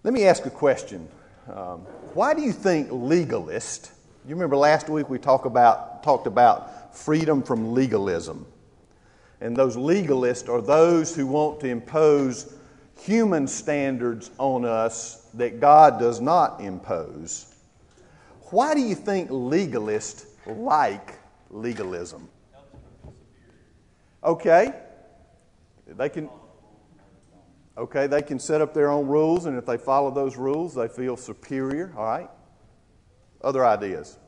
Let me ask a question. Why do you think legalists, you remember last week we talked about freedom from legalism. And those legalists are those who want to impose human standards on us that God does not impose. Why do you think legalists like legalism? Okay. They can set up their own rules, and if they follow those rules, they feel superior. All right. Other ideas?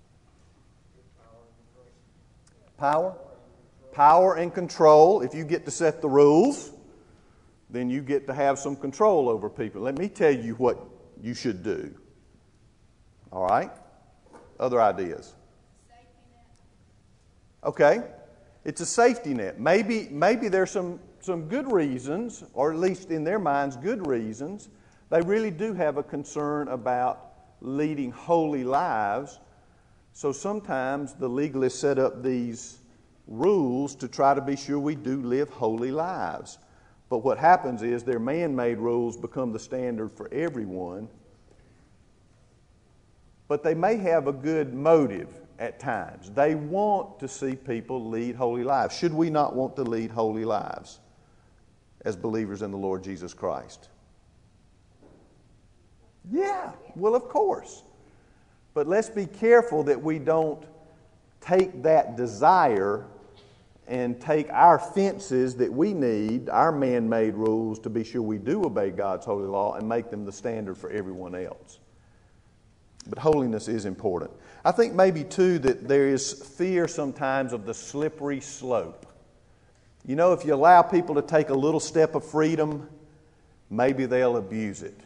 Power and control. If you get to set the rules, then you get to have some control over people. Let me tell you what you should do. All right? Other ideas? Safety net. Okay. It's a safety net. Maybe there's some good reasons, or at least in their minds, good reasons. They really do have a concern about leading holy lives. So sometimes the legalists set up these rules to try to be sure we do live holy lives. But what happens is their man-made rules become the standard for everyone. But they may have a good motive at times. They want to see people lead holy lives. Should we not want to lead holy lives as believers in the Lord Jesus Christ? Yeah, well, of course. But let's be careful that we don't take that desire and take our fences that we need, our man-made rules, to be sure we do obey God's holy law and make them the standard for everyone else. But holiness is important. I think maybe, too, that there is fear sometimes of the slippery slope. You know, if you allow people to take a little step of freedom, maybe they'll abuse it.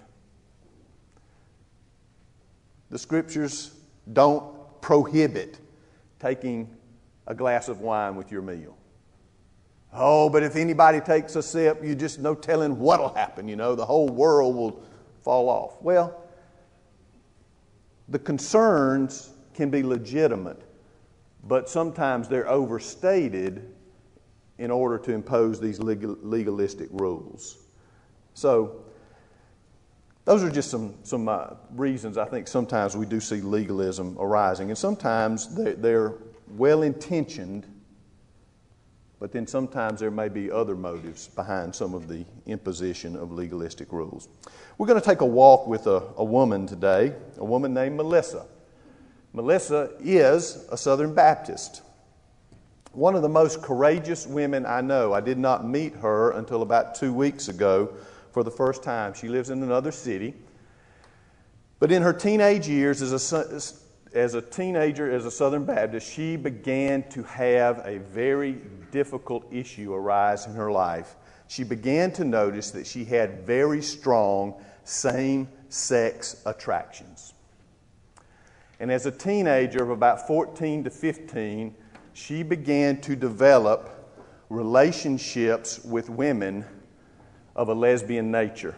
The Scriptures don't prohibit taking a glass of wine with your meal. Oh, but if anybody takes a sip, you just no telling what'll happen. You know, the whole world will fall off. Well, the concerns can be legitimate, but sometimes they're overstated in order to impose these legalistic rules. So, those are just some reasons I think sometimes we do see legalism arising. And sometimes they're well-intentioned, but then sometimes there may be other motives behind some of the imposition of legalistic rules. We're going to take a walk with a woman today, a woman named Melissa. Melissa is a Southern Baptist. One of the most courageous women I know. I did not meet her until about 2 weeks ago for the first time. She lives in another city. But in her teenage years, as a teenager, as a Southern Baptist, she began to have a very difficult issue arise in her life. She began to notice that she had very strong same-sex attractions. And as a teenager of about 14 to 15, she began to develop relationships with women of a lesbian nature.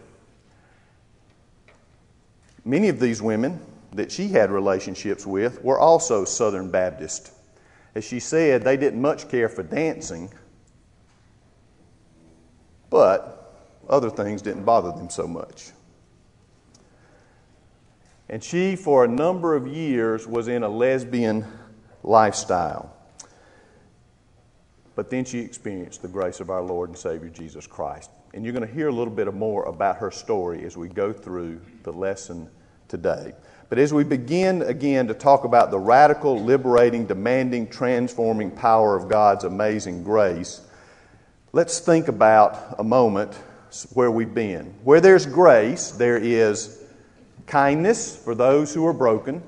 Many of these women that she had relationships with were also Southern Baptist. As she said, they didn't much care for dancing, but other things didn't bother them so much. And she, for a number of years, was in a lesbian lifestyle. But then she experienced the grace of our Lord and Savior Jesus Christ. And you're going to hear a little bit more about her story as we go through the lesson today. But as we begin again to talk about the radical, liberating, demanding, transforming power of God's amazing grace, let's think about a moment where we've been. Where there's grace, there is kindness for those who are broken.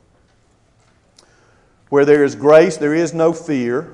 Where there is grace, there is no fear.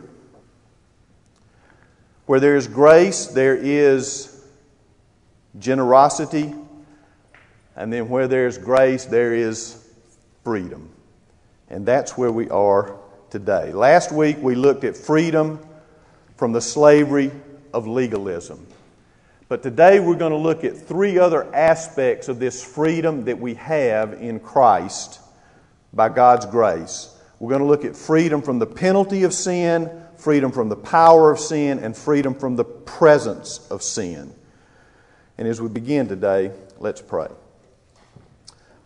Where there is grace, there is generosity. And then where there's grace, there is freedom. And that's where we are today. Last week we looked at freedom from the slavery of legalism. But today we're going to look at three other aspects of this freedom that we have in Christ by God's grace. We're going to look at freedom from the penalty of sin, freedom from the power of sin, and freedom from the presence of sin. And as we begin today, let's pray.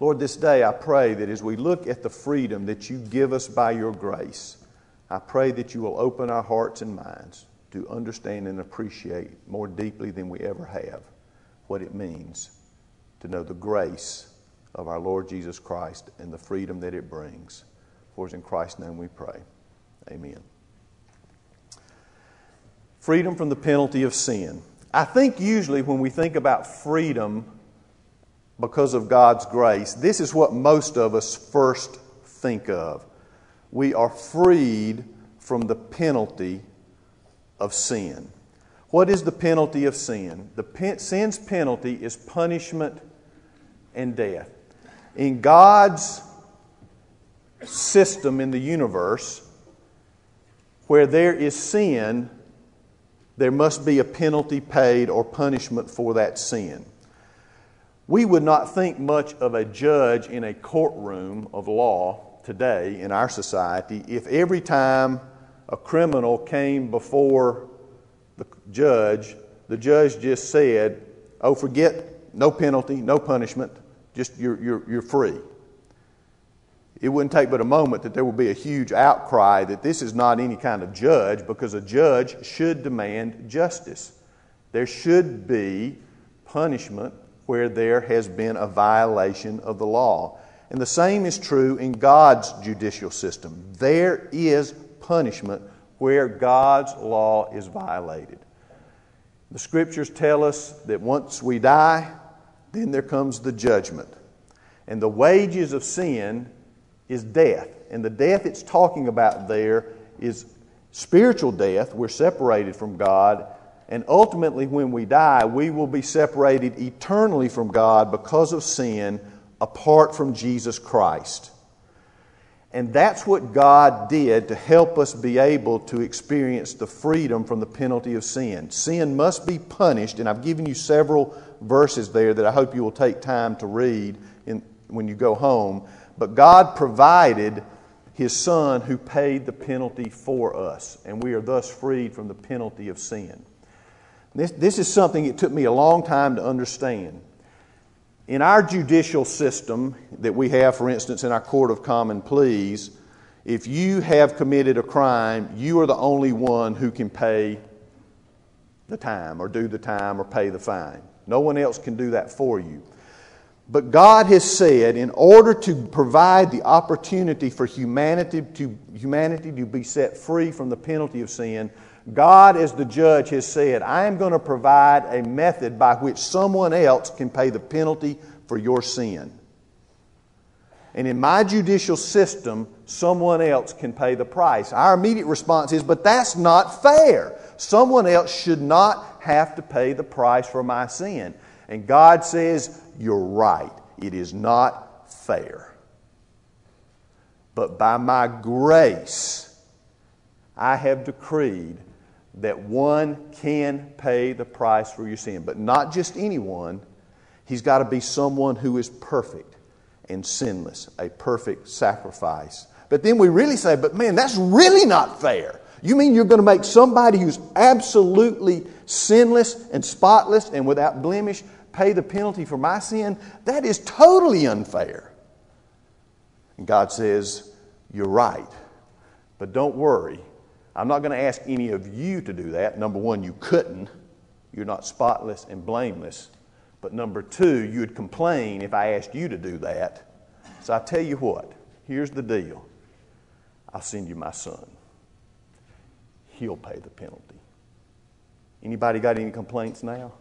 Lord, this day I pray that as we look at the freedom that you give us by your grace, I pray that you will open our hearts and minds to understand and appreciate more deeply than we ever have what it means to know the grace of our Lord Jesus Christ and the freedom that it brings. For it's in Christ's name we pray. Amen. Freedom from the penalty of sin. I think usually when we think about freedom because of God's grace, this is what most of us first think of. We are freed from the penalty of sin. What is the penalty of sin? Sin's penalty is punishment and death. In God's system in the universe, where there is sin, there must be a penalty paid or punishment for that sin. We would not think much of a judge in a courtroom of law today in our society if every time a criminal came before the judge just said, "Oh, forget, no penalty, no punishment, just you're free." It wouldn't take but a moment that there would be a huge outcry that this is not any kind of judge, because a judge should demand justice. There should be punishment where there has been a violation of the law. And the same is true in God's judicial system. There is punishment where God's law is violated. The Scriptures tell us that once we die, then there comes the judgment. And the wages of sin is death. And the death it's talking about there is spiritual death. We're separated from God. And ultimately, when we die, we will be separated eternally from God because of sin, apart from Jesus Christ. And that's what God did to help us be able to experience the freedom from the penalty of sin. Sin must be punished, and I've given you several verses there that I hope you will take time to read when you go home. But God provided His Son who paid the penalty for us, and we are thus freed from the penalty of sin. This is something it took me a long time to understand. In our judicial system that we have, for instance, in our Court of Common Pleas, if you have committed a crime, you are the only one who can pay the time or do the time or pay the fine. No one else can do that for you. But God has said, in order to provide the opportunity for humanity to be set free from the penalty of sin, God, as the judge, has said, I am going to provide a method by which someone else can pay the penalty for your sin. And in my judicial system, someone else can pay the price. Our immediate response is, but that's not fair. Someone else should not have to pay the price for my sin. And God says, you're right. It is not fair. But by my grace, I have decreed that one can pay the price for your sin. But not just anyone. He's got to be someone who is perfect and sinless, a perfect sacrifice. But then we really say, but man, that's really not fair. You mean you're going to make somebody who's absolutely sinless and spotless and without blemish pay the penalty for my sin? That is totally unfair. And God says, you're right. But don't worry. I'm not going to ask any of you to do that. Number one, you couldn't. You're not spotless and blameless. But number two, you would complain if I asked you to do that. So I tell you what, here's the deal. I'll send you my Son. He'll pay the penalty. Anybody got any complaints now?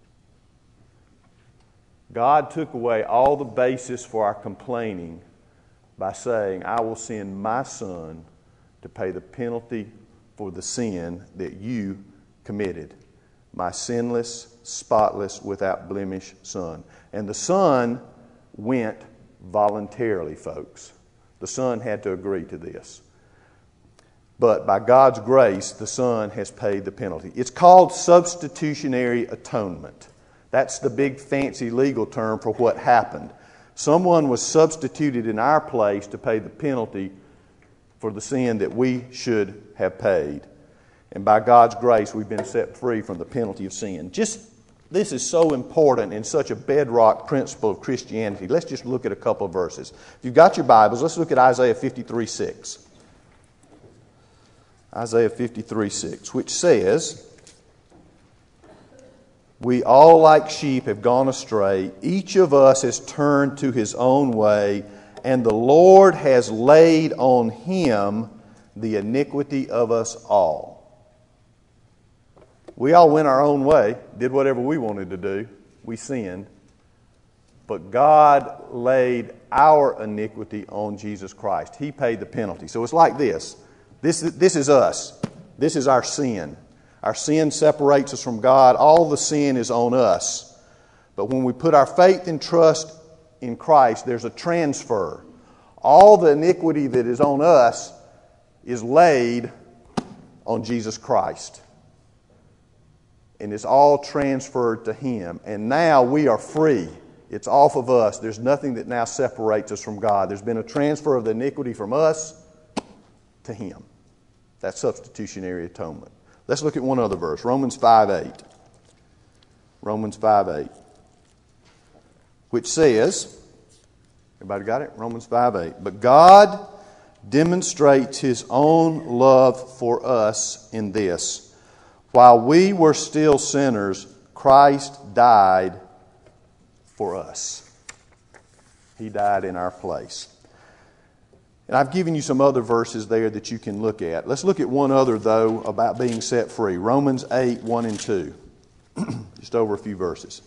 God took away all the basis for our complaining by saying, I will send my Son to pay the penalty for the sin that you committed. My sinless, spotless, without blemish Son. And the Son went voluntarily, folks. The Son had to agree to this. But by God's grace, the Son has paid the penalty. It's called substitutionary atonement. That's the big fancy legal term for what happened. Someone was substituted in our place to pay the penalty for the sin that we should have paid. And by God's grace, we've been set free from the penalty of sin. Just This is so important and such a bedrock principle of Christianity. Let's just look at a couple of verses. If you've got your Bibles, let's look at Isaiah 53:6. Isaiah 53:6, which says, "We all like sheep have gone astray. Each of us has turned to his own way, and the Lord has laid on him the iniquity of us all." We all went our own way, did whatever we wanted to do. We sinned. But God laid our iniquity on Jesus Christ. He paid the penalty. So it's like this. This is us. This is our sin. Our sin separates us from God. All the sin is on us. But when we put our faith and trust in Christ, there's a transfer. All the iniquity that is on us is laid on Jesus Christ. And it's all transferred to Him. And now we are free. It's off of us. There's nothing that now separates us from God. There's been a transfer of the iniquity from us to Him. That's substitutionary atonement. Let's look at one other verse. Romans 5:8. Romans 5:8. Which says, everybody got it? Romans 5:8. "But God demonstrates His own love for us in this: while we were still sinners, Christ died for us." He died in our place. And I've given you some other verses there that you can look at. Let's look at one other, though, about being set free. Romans 8:1 and 2. Just over a few verses.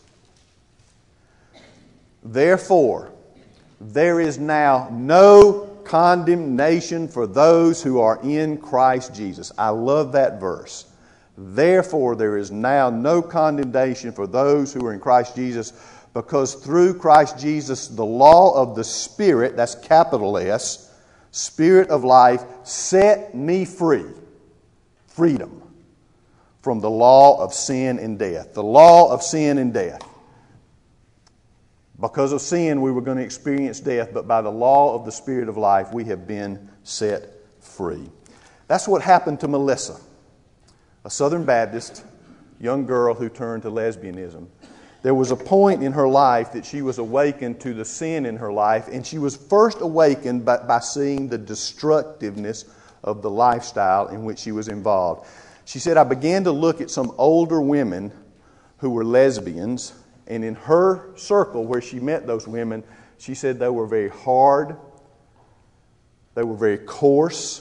"Therefore, there is now no condemnation for those who are in Christ Jesus." I love that verse. "Therefore, there is now no condemnation for those who are in Christ Jesus, because through Christ Jesus, the law of the Spirit," that's capital S, Spirit of life, "set me free," freedom, "from the law of sin and death." The law of sin and death. Because of sin, we were going to experience death, but by the law of the Spirit of life, we have been set free. That's what happened to Melissa, a Southern Baptist young girl who turned to lesbianism. There was a point in her life that she was awakened to the sin in her life, and she was first awakened by seeing the destructiveness of the lifestyle in which she was involved. She said, "I began to look at some older women who were lesbians, and in her circle where she met those women, she said they were very hard, they were very coarse,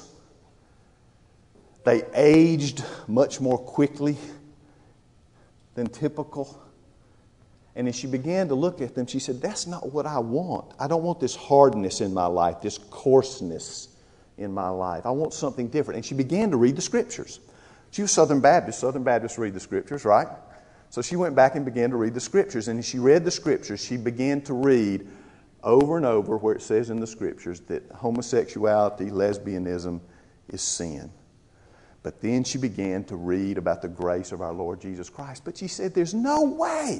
they aged much more quickly than typical." And as she began to look at them, she said, "That's not what I want. I don't want this hardness in my life, this coarseness in my life. I want something different." And she began to read the Scriptures. She was Southern Baptist. Southern Baptists read the Scriptures, right? So she went back and began to read the Scriptures. And as she read the Scriptures, she began to read over and over where it says in the Scriptures that homosexuality, lesbianism is sin. But then she began to read about the grace of our Lord Jesus Christ. But she said, there is no way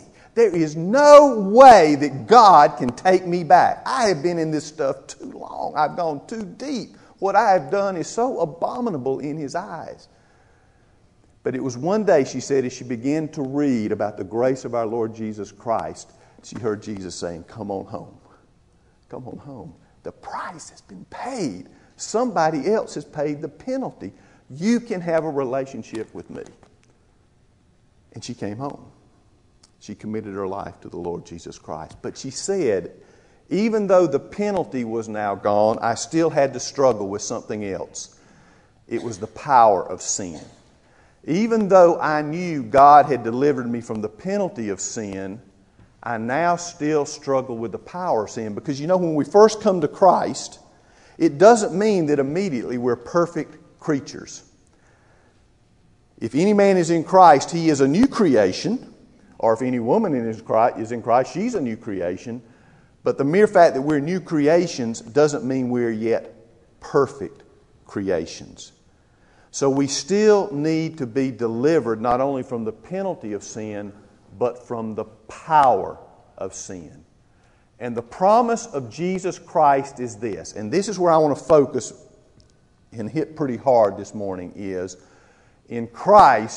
that God can take me back. I have been in this stuff too long. I've gone too deep. What I have done is so abominable in His eyes. But it was one day, she said, as she began to read about the grace of our Lord Jesus Christ, she heard Jesus saying, "Come on home. Come on home. The price has been paid. Somebody else has paid the penalty. You can have a relationship with me." And she came home. She committed her life to the Lord Jesus Christ. But she said, even though the penalty was now gone, I still had to struggle with something else. It was the power of sin. Even though I knew God had delivered me from the penalty of sin, I now still struggle with the power of sin. Because when we first come to Christ, it doesn't mean that immediately we're perfect creatures. If any man is in Christ, he is a new creation. Or if any woman is in Christ, she's a new creation. But the mere fact that we're new creations doesn't mean we're yet perfect creations. So we still need to be delivered not only from the penalty of sin, but from the power of sin. And the promise of Jesus Christ is this, and this is where I want to focus and hit pretty hard this morning, is in Christ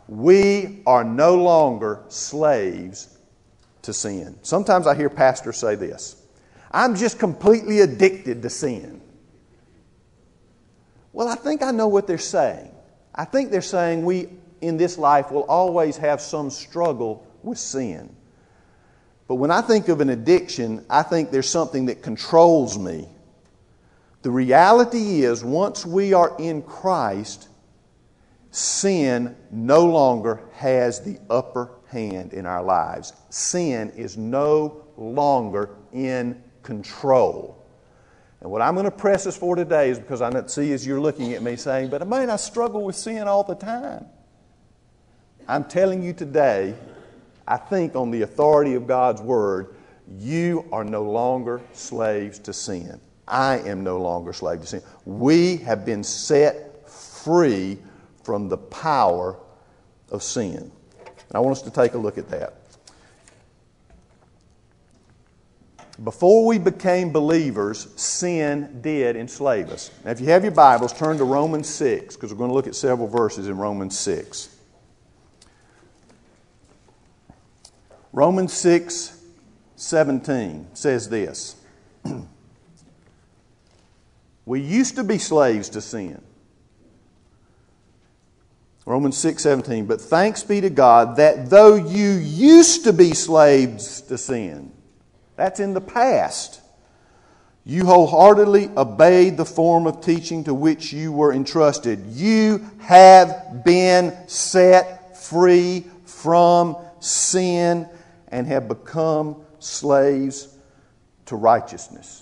We are no longer slaves to sin. Sometimes I hear pastors say this: I'm just completely addicted to sin. Well, I think I know what they're saying. I think they're saying we in this life will always have some struggle with sin. But when I think of an addiction, I think there's something that controls me. The reality is, once we are in Christ, sin no longer has the upper hand in our lives. Sin is no longer in control. And what I'm going to press us for today is because I see as you're looking at me saying, but man, I struggle with sin all the time. I'm telling you today, I think on the authority of God's Word, you are no longer slaves to sin. I am no longer slave to sin. We have been set free from the power of sin. And I want us to take a look at that. Before we became believers, sin did enslave us. Now, if you have your Bibles, turn to Romans 6, because we're going to look at several verses in Romans 6. Romans 6:17 says this: we used to be slaves to sin. Romans 6:17, but thanks be to God that though you used to be slaves to sin, that's in the past, you wholeheartedly obeyed the form of teaching to which you were entrusted. You have been set free from sin and have become slaves to righteousness.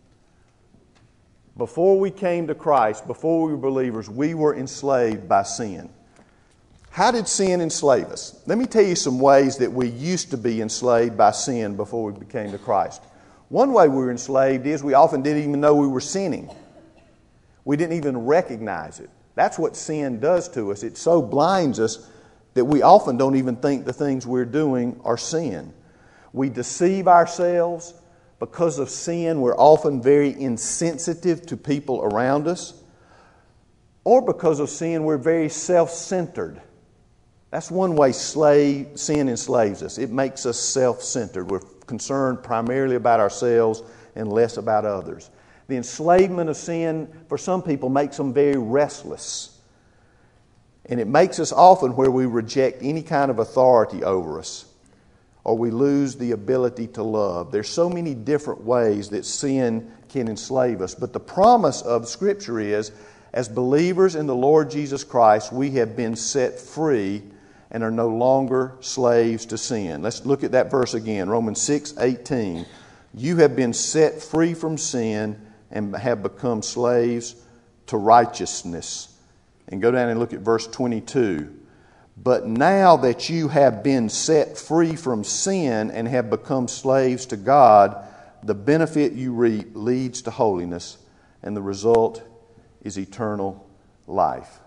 Before we came to Christ, before we were believers, we were enslaved by sin. How did sin enslave us? Let me tell you some ways that we used to be enslaved by sin before we became to Christ. One way we were enslaved is we often didn't even know we were sinning. We didn't even recognize it. That's what sin does to us. It so blinds us that we often don't even think the things we're doing are sin. We deceive ourselves. Because of sin, we're often very insensitive to people around us. Or because of sin, we're very self-centered. That's one way sin enslaves us. It makes us self-centered. We're concerned primarily about ourselves and less about others. The enslavement of sin, for some people, makes them very restless. And it makes us often where we reject any kind of authority over us, or we lose the ability to love. There's so many different ways that sin can enslave us. But the promise of Scripture is, as believers in the Lord Jesus Christ, we have been set free and are no longer slaves to sin. Let's look at that verse again, Romans 6:18. You have been set free from sin and have become slaves to righteousness. And go down and look at verse 22. But now that you have been set free from sin and have become slaves to God, the benefit you reap leads to holiness, and the result is eternal life.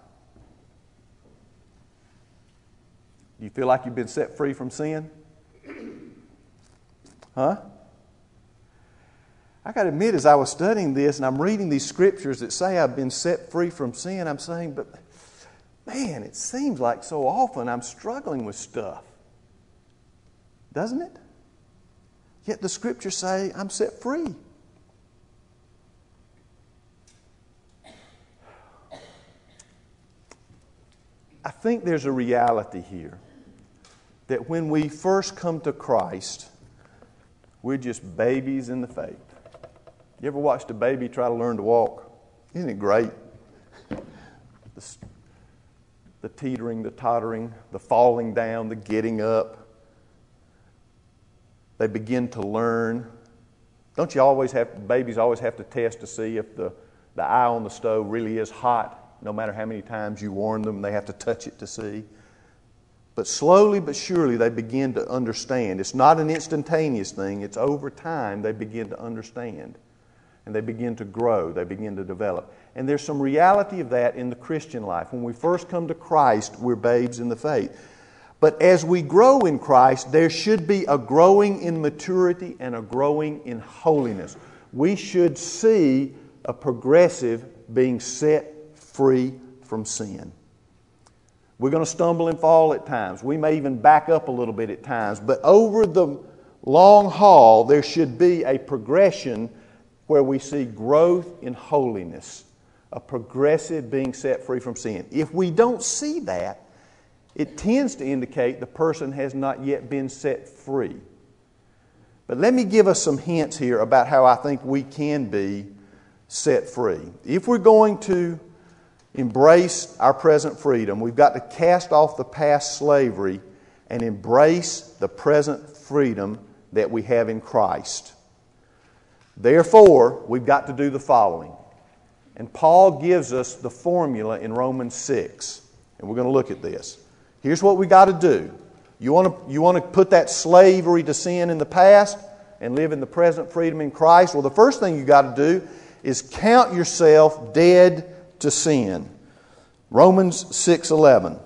Do you feel like you've been set free from sin? Huh? I got to admit, as I was studying this and I'm reading these scriptures that say I've been set free from sin, I'm saying, but man, it seems like so often I'm struggling with stuff. Doesn't it? Yet the scriptures say I'm set free. I think there's a reality here that when we first come to Christ, we're just babies in the faith. You ever watched a baby try to learn to walk? Isn't it great? The teetering, the tottering, the falling down, the getting up. They begin to learn. Don't you babies always have to test to see if the eye on the stove really is hot? No matter how many times you warn them, they have to touch it to see. But slowly but surely they begin to understand. It's not an instantaneous thing. It's over time they begin to understand. And they begin to grow. They begin to develop. And there's some reality of that in the Christian life. When we first come to Christ, we're babes in the faith. But as we grow in Christ, there should be a growing in maturity and a growing in holiness. We should see a progressive being set free from sin. We're going to stumble and fall at times. We may even back up a little bit at times. But over the long haul, there should be a progression where we see growth in holiness, a progressive being set free from sin. If we don't see that, it tends to indicate the person has not yet been set free. But let me give us some hints here about how I think we can be set free. If we're going to embrace our present freedom, we've got to cast off the past slavery and embrace the present freedom that we have in Christ. Therefore, we've got to do the following. And Paul gives us the formula in Romans 6. And we're going to look at this. Here's what we got to do. You want to put that slavery to sin in the past and live in the present freedom in Christ? Well, the first thing you got to do is count yourself dead to sin. Romans 6:11.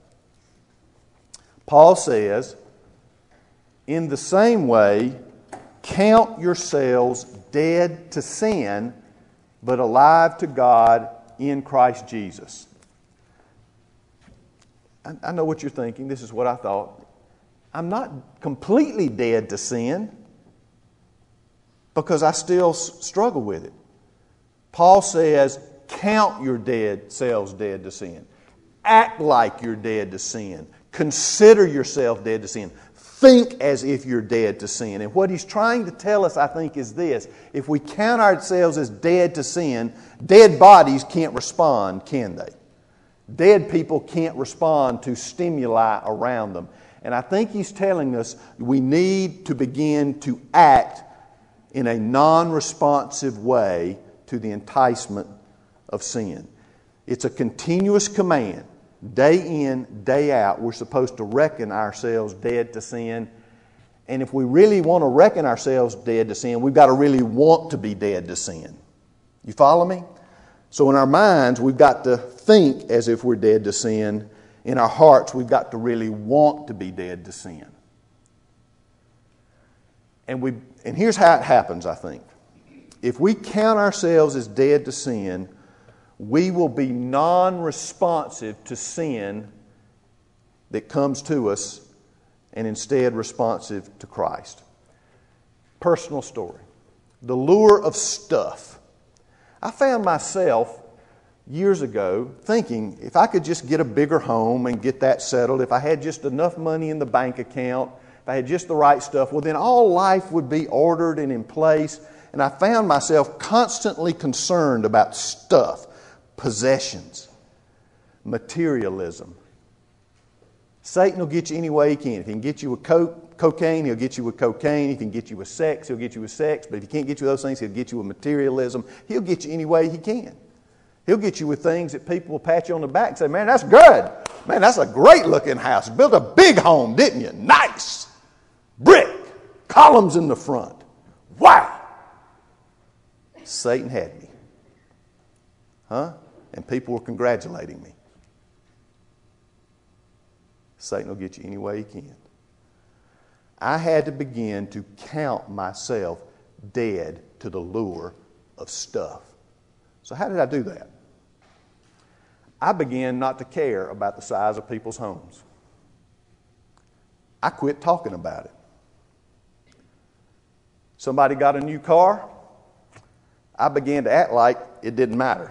Paul says, in the same way, count yourselves dead to sin, but alive to God in Christ Jesus. I know what you're thinking. This is what I thought. I'm not completely dead to sin because I still struggle with it. Paul says, count your selves dead to sin. Act like you're dead to sin. Consider yourself dead to sin. Think as if you're dead to sin. And what he's trying to tell us, I think, is this. If we count ourselves as dead to sin, dead bodies can't respond, can they? Dead people can't respond to stimuli around them. And I think he's telling us we need to begin to act in a non-responsive way to the enticement of sin. It's a continuous command. Day in, day out, we're supposed to reckon ourselves dead to sin. And if we really want to reckon ourselves dead to sin, we've got to really want to be dead to sin. You follow me? So in our minds, we've got to think as if we're dead to sin. In our hearts, we've got to really want to be dead to sin. And here's how it happens, I think. If we count ourselves as dead to sin, we will be non-responsive to sin that comes to us and instead responsive to Christ. Personal story. The lure of stuff. I found myself years ago thinking if I could just get a bigger home and get that settled, if I had just enough money in the bank account, if I had just the right stuff, well then all life would be ordered and in place. And I found myself constantly concerned about stuff, possessions, materialism. Satan will get you any way he can. If he can get you with cocaine, he'll get you with cocaine. If he can get you with sex, he'll get you with sex. But if he can't get you with those things, he'll get you with materialism. He'll get you any way he can. He'll get you with things that people will pat you on the back and say, man, that's good. Man, that's a great looking house. You built a big home, didn't you? Nice. Brick. Columns in the front. Wow. Satan had me. Huh? And people were congratulating me. Satan will get you any way he can. I had to begin to count myself dead to the lure of stuff. So how did I do that? I began not to care about the size of people's homes. I quit talking about it. Somebody got a new car. I began to act like it didn't matter.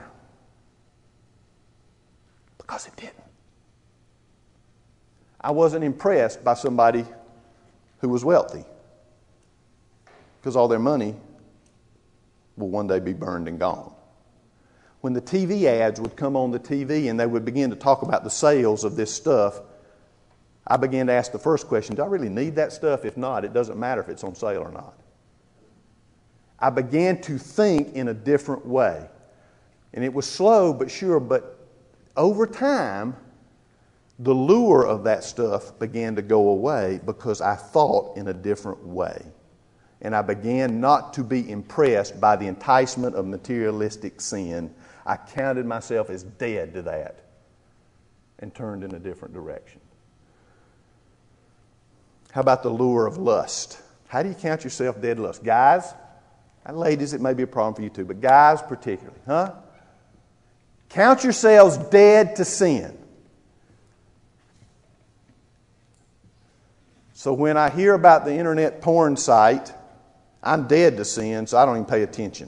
Because it didn't. I wasn't impressed by somebody who was wealthy. Because all their money will one day be burned and gone. When the TV ads would come on the TV and they would begin to talk about the sales of this stuff, I began to ask the first question, do I really need that stuff? If not, it doesn't matter if it's on sale or not. I began to think in a different way. And it was slow but sure, but over time, the lure of that stuff began to go away because I thought in a different way. And I began not to be impressed by the enticement of materialistic sin. I counted myself as dead to that and turned in a different direction. How about the lure of lust? How do you count yourself dead to lust? Guys, and ladies, it may be a problem for you too, but guys particularly, huh? Count yourselves dead to sin. So when I hear about the internet porn site, I'm dead to sin, so I don't even pay attention.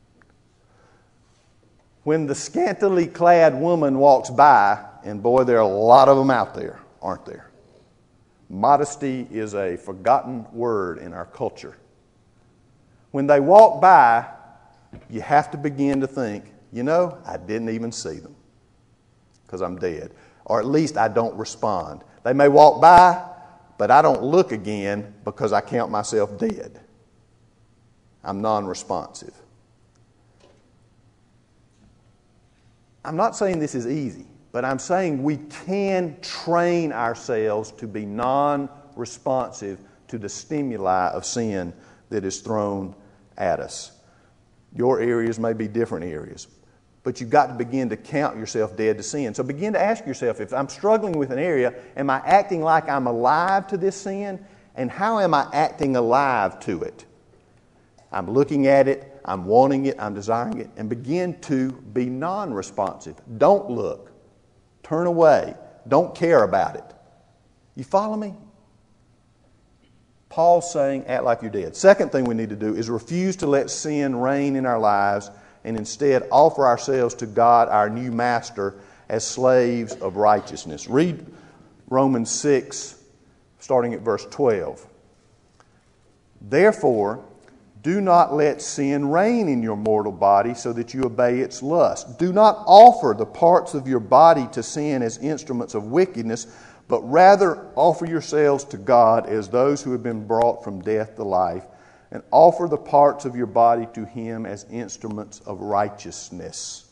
When the scantily clad woman walks by, and boy, there are a lot of them out there, aren't there? Modesty is a forgotten word in our culture. When they walk by, you have to begin to think, I didn't even see them because I'm dead. Or at least I don't respond. They may walk by, but I don't look again because I count myself dead. I'm non-responsive. I'm not saying this is easy, but I'm saying we can train ourselves to be non-responsive to the stimuli of sin that is thrown at us. Your areas may be different areas, but you've got to begin to count yourself dead to sin. So begin to ask yourself, if I'm struggling with an area, am I acting like I'm alive to this sin? And how am I acting alive to it? I'm looking at it, I'm wanting it, I'm desiring it, and begin to be non-responsive. Don't look. Turn away. Don't care about it. You follow me? Paul's saying, act like you're dead. Second thing we need to do is refuse to let sin reign in our lives and instead offer ourselves to God, our new master, as slaves of righteousness. Read Romans 6, starting at verse 12. Therefore, do not let sin reign in your mortal body so that you obey its lust. Do not offer the parts of your body to sin as instruments of wickedness, but rather offer yourselves to God as those who have been brought from death to life, and offer the parts of your body to Him as instruments of righteousness.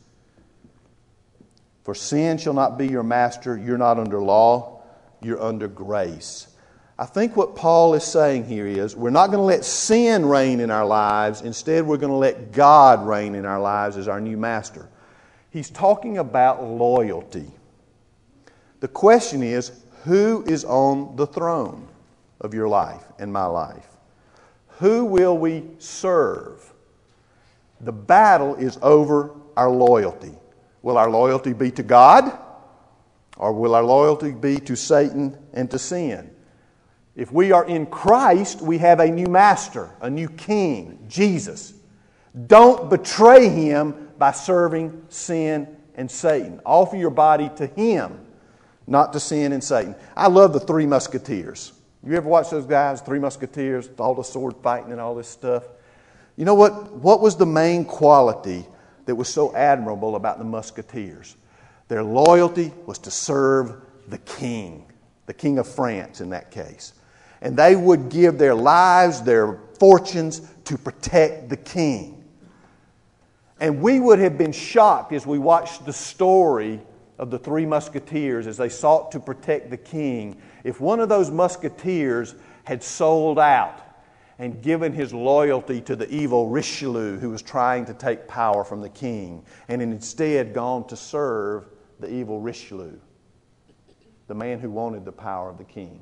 For sin shall not be your master. You're not under law, you're under grace. I think what Paul is saying here is we're not going to let sin reign in our lives. Instead, we're going to let God reign in our lives as our new master. He's talking about loyalty. The question is, who is on the throne of your life and my life? Who will we serve? The battle is over our loyalty. Will our loyalty be to God? Or will our loyalty be to Satan and to sin? If we are in Christ, we have a new master, a new king, Jesus. Don't betray Him by serving sin and Satan. Offer your body to Him, not to sin and Satan. I love the Three Musketeers. You ever watch those guys, Three Musketeers, all the sword fighting and all this stuff? You know what was the main quality that was so admirable about the Musketeers? Their loyalty was to serve the king of France in that case. And they would give their lives, their fortunes to protect the king. And we would have been shocked as we watched the story of the Three Musketeers as they sought to protect the king if one of those musketeers had sold out and given his loyalty to the evil Richelieu who was trying to take power from the king, and instead gone to serve the evil Richelieu, the man who wanted the power of the king.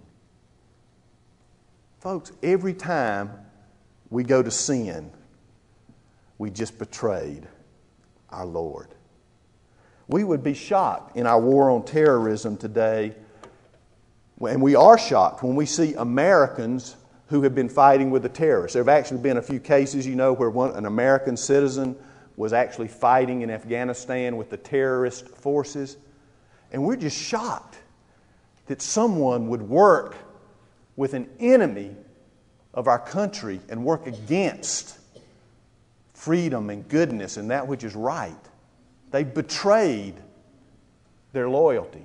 Folks, every time we go to sin, we just betrayed our Lord. We would be shocked in our war on terrorism today, and we are shocked when we see Americans who have been fighting with the terrorists. There have actually been a few cases, where an American citizen was actually fighting in Afghanistan with the terrorist forces. And we're just shocked that someone would work with an enemy of our country and work against freedom and goodness and that which is right. They betrayed their loyalty.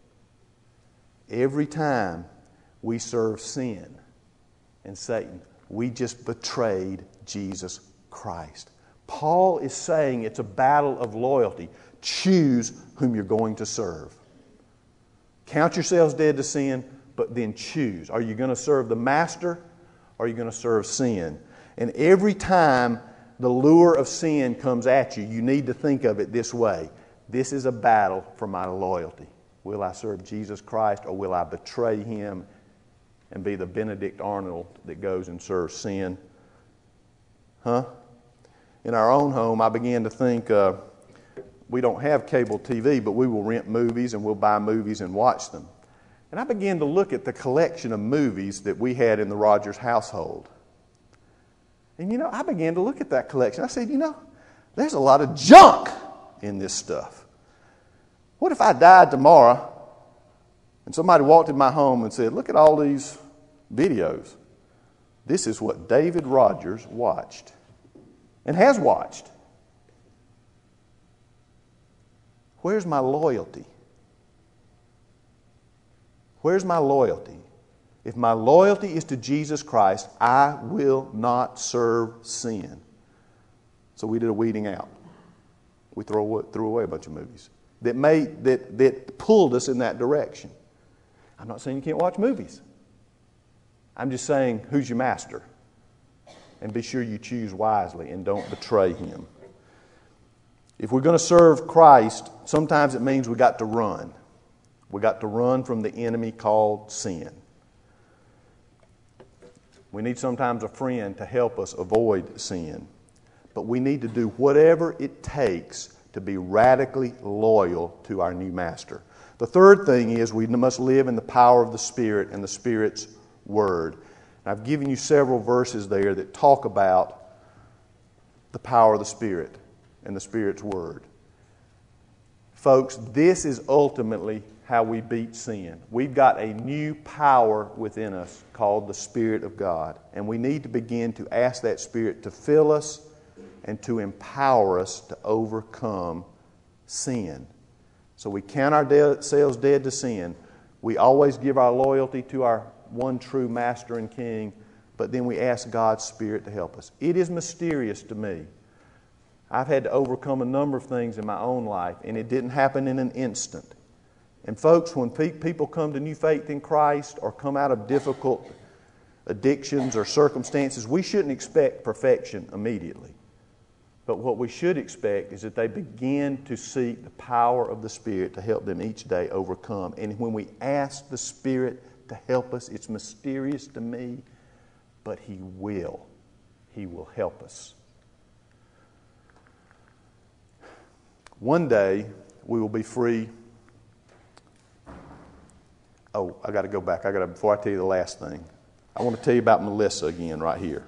Every time we serve sin and Satan, we just betrayed Jesus Christ. Paul is saying it's a battle of loyalty. Choose whom you're going to serve. Count yourselves dead to sin, but then choose. Are you going to serve the master, or are you going to serve sin? And every time the lure of sin comes at you, you need to think of it this way. This is a battle for my loyalty. Will I serve Jesus Christ, or will I betray Him and be the Benedict Arnold that goes and serves sin? In our own home, I began to think, we don't have cable TV, but we will rent movies and we'll buy movies and watch them. And I began to look at the collection of movies that we had in the Rogers household. And I began to look at that collection. I said, there's a lot of junk in this stuff. What if I died tomorrow and somebody walked in my home and said, look at all these videos. This is what David Rogers watched and has watched. Where's my loyalty? Where's my loyalty? If my loyalty is to Jesus Christ, I will not serve sin. So we did a weeding out. We threw away a bunch of movies that pulled us in that direction. I'm not saying you can't watch movies. I'm just saying, who's your master? And be sure you choose wisely and don't betray him. If we're going to serve Christ, sometimes it means we got to run. We got to run from the enemy called sin. We need sometimes a friend to help us avoid sin. But we need to do whatever it takes to be radically loyal to our new master. The third thing is we must live in the power of the Spirit and the Spirit's Word. And I've given you several verses there that talk about the power of the Spirit and the Spirit's Word. Folks, this is ultimately how we beat sin. We've got a new power within us called the Spirit of God. And we need to begin to ask that Spirit to fill us and to empower us to overcome sin. So we count ourselves dead to sin. We always give our loyalty to our one true Master and King, but then we ask God's Spirit to help us. It is mysterious to me. I've had to overcome a number of things in my own life, and it didn't happen in an instant. And folks, when people come to new faith in Christ or come out of difficult addictions or circumstances, we shouldn't expect perfection immediately. But what we should expect is that they begin to seek the power of the Spirit to help them each day overcome. And when we ask the Spirit to help us, it's mysterious to me, but He will. He will help us. One day, we will be free. Oh, I got to go back. Before I tell you the last thing, I want to tell you about Melissa again right here.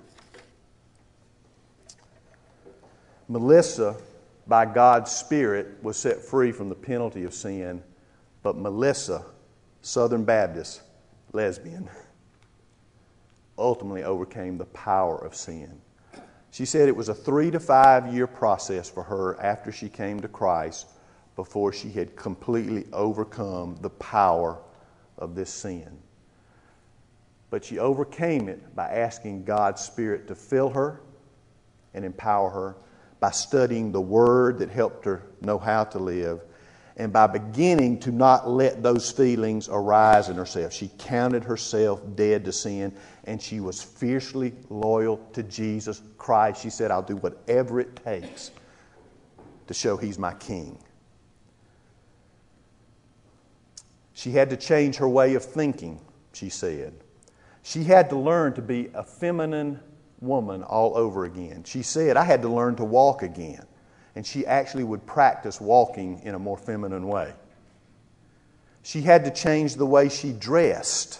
Melissa, by God's Spirit, was set free from the penalty of sin, but Melissa, Southern Baptist, lesbian, ultimately overcame the power of sin. She said it was a 3 to 5 year process for her after she came to Christ before she had completely overcome the power of this sin. But she overcame it by asking God's Spirit to fill her and empower her, by studying the Word that helped her know how to live, and by beginning to not let those feelings arise in herself. She counted herself dead to sin, and she was fiercely loyal to Jesus Christ. She said, I'll do whatever it takes to show He's my King. She had to change her way of thinking, she said. She had to learn to be a feminine woman all over again. She said, I had to learn to walk again. And she actually would practice walking in a more feminine way. She had to change the way she dressed.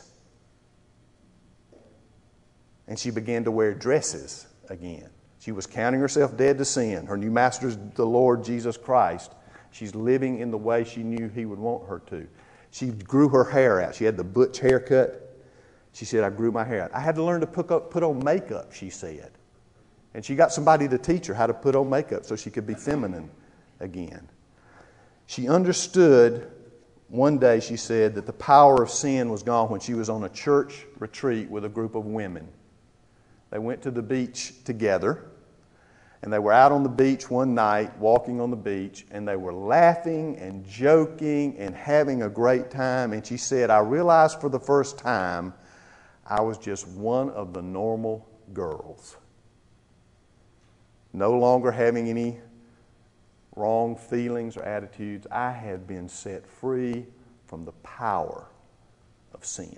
And she began to wear dresses again. She was counting herself dead to sin. Her new master is the Lord Jesus Christ. She's living in the way she knew He would want her to. She grew her hair out. She had the butch haircut. She said, I grew my hair out. I had to learn to put on makeup, she said. And she got somebody to teach her how to put on makeup so she could be feminine again. She understood one day, she said, that the power of sin was gone when she was on a church retreat with a group of women. They went to the beach together, and they were out on the beach one night, walking on the beach, and they were laughing and joking and having a great time. And she said, I realized for the first time I was just one of the normal girls. No longer having any wrong feelings or attitudes. I had been set free from the power of sin.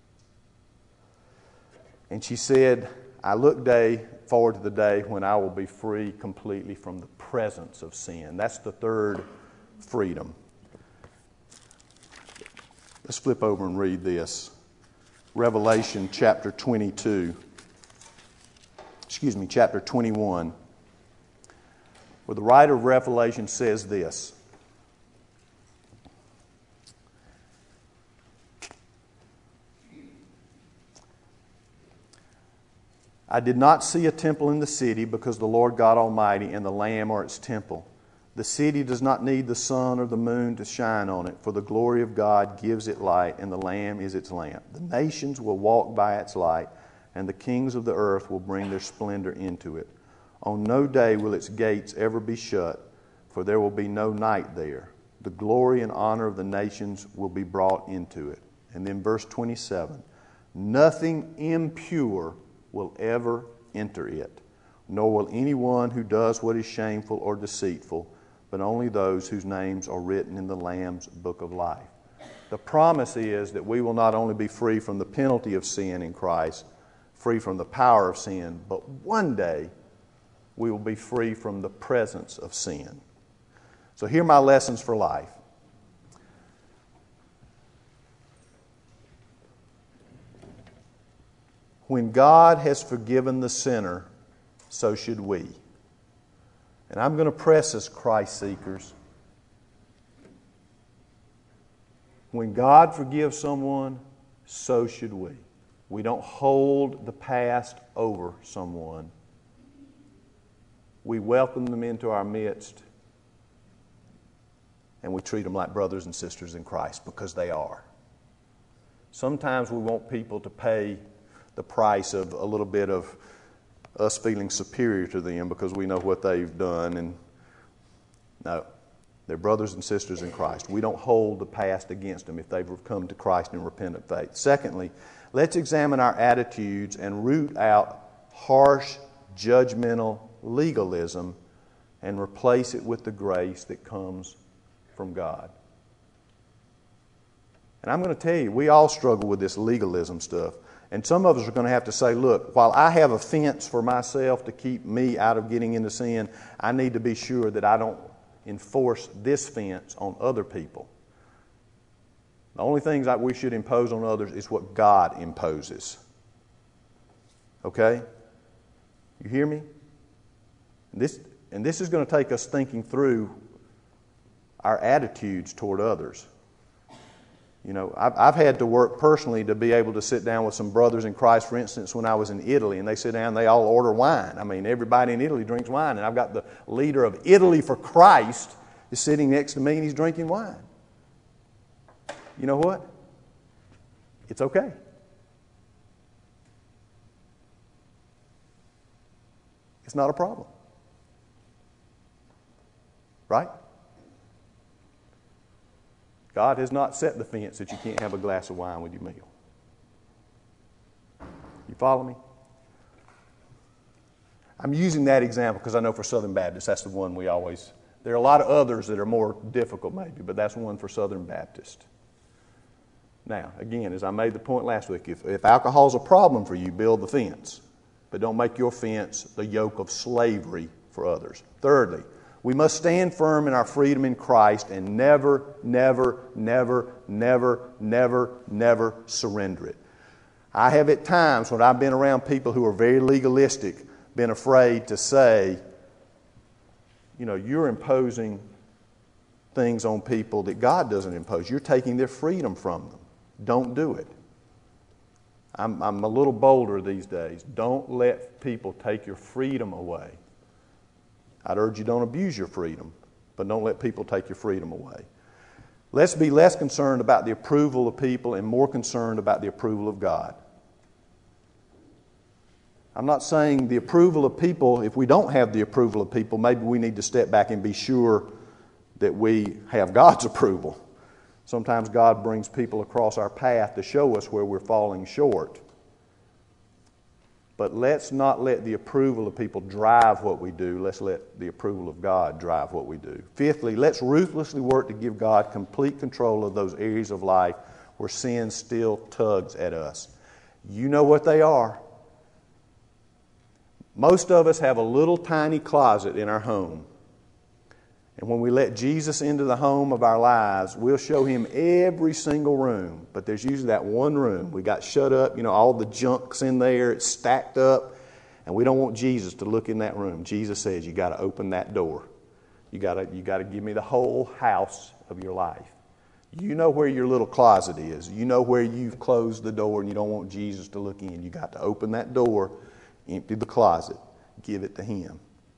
And she said, I look forward to the day when I will be free completely from the presence of sin. That's the third freedom. Let's flip over and read this. Revelation chapter 21, where the writer of Revelation says this. I did not see a temple in the city, because the Lord God Almighty and the Lamb are its temple. The city does not need the sun or the moon to shine on it, for the glory of God gives it light, and the Lamb is its lamp. The nations will walk by its light, and the kings of the earth will bring their splendor into it. On no day will its gates ever be shut, for there will be no night there. The glory and honor of the nations will be brought into it. And then verse 27, nothing impure will ever enter it, nor will anyone who does what is shameful or deceitful, but only those whose names are written in the Lamb's book of life. The promise is that we will not only be free from the penalty of sin in Christ, free from the power of sin, but one day we will be free from the presence of sin. So here are my lessons for life. When God has forgiven the sinner, so should we. And I'm going to press us, Christ seekers. When God forgives someone, so should we. We don't hold the past over someone. We welcome them into our midst, and we treat them like brothers and sisters in Christ, because they are. Sometimes we want people to pay the price of a little bit of us feeling superior to them because we know what they've done. And no, they're brothers and sisters in Christ. We don't hold the past against them if they've come to Christ in repentant faith. Secondly, let's examine our attitudes and root out harsh, judgmental legalism and replace it with the grace that comes from God. And I'm going to tell you, we all struggle with this legalism stuff. And some of us are going to have to say, look, while I have a fence for myself to keep me out of getting into sin, I need to be sure that I don't enforce this fence on other people. The only things that we should impose on others is what God imposes. Okay? You hear me? This is going to take us thinking through our attitudes toward others. You know, I've had to work personally to be able to sit down with some brothers in Christ, for instance, when I was in Italy, and they sit down and they all order wine. I mean, everybody in Italy drinks wine, and I've got the leader of Italy for Christ is sitting next to me, and he's drinking wine. You know what? It's okay. It's not a problem. Right? God has not set the fence that you can't have a glass of wine with your meal. You follow me? I'm using that example because I know for Southern Baptists, that's the one we always... There are a lot of others that are more difficult maybe, but that's one for Southern Baptist. Now, again, as I made the point last week, if alcohol is a problem for you, build the fence. But don't make your fence the yoke of slavery for others. Thirdly, we must stand firm in our freedom in Christ and never, never, never, never, never, never surrender it. I have at times, when I've been around people who are very legalistic, been afraid to say, you know, you're imposing things on people that God doesn't impose. You're taking their freedom from them. Don't do it. I'm a little bolder these days. Don't let people take your freedom away. I'd urge you don't abuse your freedom, but don't let people take your freedom away. Let's be less concerned about the approval of people and more concerned about the approval of God. I'm not saying the approval of people, if we don't have the approval of people, maybe we need to step back and be sure that we have God's approval. Sometimes God brings people across our path to show us where we're falling short. But let's not let the approval of people drive what we do. Let's let the approval of God drive what we do. Fifthly, let's ruthlessly work to give God complete control of those areas of life where sin still tugs at us. You know what they are. Most of us have a little tiny closet in our home. And when we let Jesus into the home of our lives, we'll show him every single room. But there's usually that one room. We got shut up, all the junk's in there, it's stacked up. And we don't want Jesus to look in that room. Jesus says, you got to open that door. You got to give me the whole house of your life. You know where your little closet is. You know where you've closed the door and you don't want Jesus to look in. You got to open that door, empty the closet, give it to him.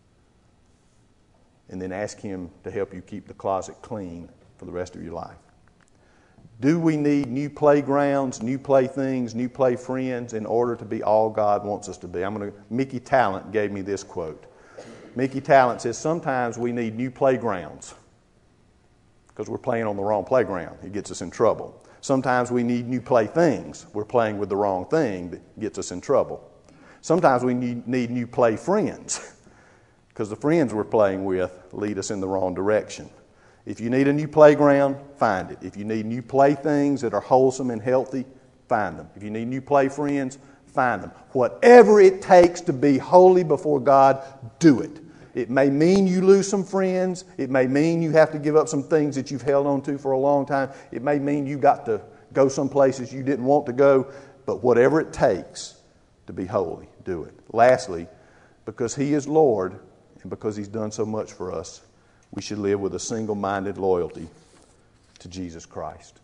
And then ask him to help you keep the closet clean for the rest of your life. Do we need new playgrounds, new playthings, new play friends in order to be all God wants us to be? Mickey Talent gave me this quote. Mickey Talent says, sometimes we need new playgrounds because we're playing on the wrong playground. It gets us in trouble. Sometimes we need new playthings. We're playing with the wrong thing that gets us in trouble. Sometimes we need new play friends because the friends we're playing with lead us in the wrong direction. If you need a new playground, find it. If you need new playthings that are wholesome and healthy, find them. If you need new play friends, find them. Whatever it takes to be holy before God, do it. It may mean you lose some friends. It may mean you have to give up some things that you've held on to for a long time. It may mean you got to go some places you didn't want to go. But whatever it takes to be holy, do it. Lastly, because he is Lord and because he's done so much for us, we should live with a single-minded loyalty to Jesus Christ.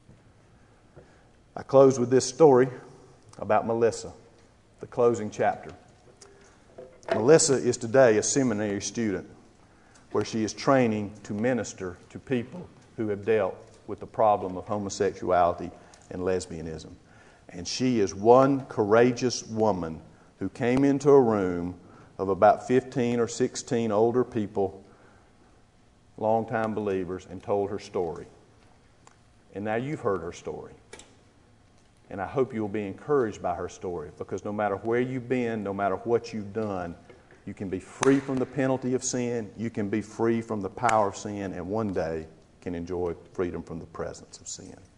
I close with this story about Melissa, the closing chapter. Melissa is today a seminary student where she is training to minister to people who have dealt with the problem of homosexuality and lesbianism. And she is one courageous woman who came into a room of about 15 or 16 older people, longtime believers, and told her story. And now you've heard her story. And I hope you'll be encouraged by her story, because no matter where you've been, no matter what you've done, you can be free from the penalty of sin, you can be free from the power of sin, and one day can enjoy freedom from the presence of sin.